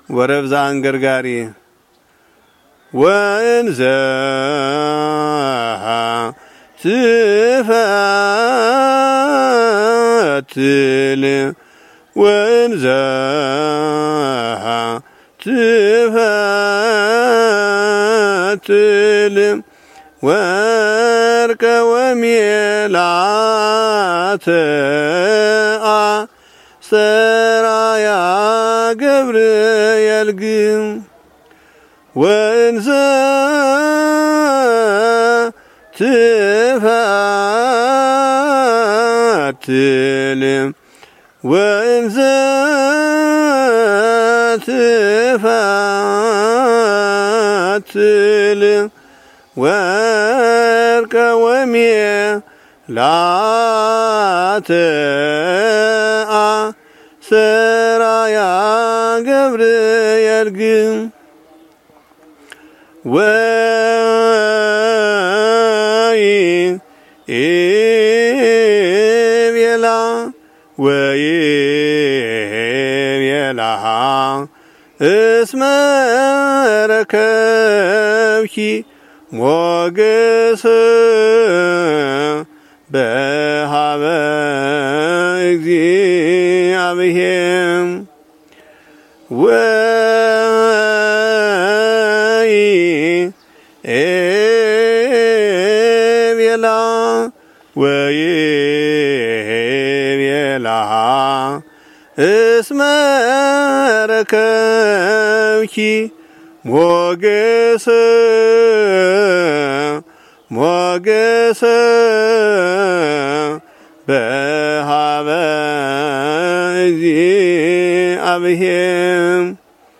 ወረብዛ አንገርጋሪ ወንዘ ትፈትል ወንዘ ትፈትል ወርቀ ወሜላተ ሰራያ ገብርኤል ግን ወንዘ ትፈትል ወንዘ ትፈትል ወርቀ ወሜላተ ሰራያ ገብርኤል ግን ወይቤላ እስመ ረከብኪ ሞገሰ በሃበ እግዚአብሔር ወይቤላ እስመ ረከብኪ ሞገሰ በሃበ እግዚአብሔር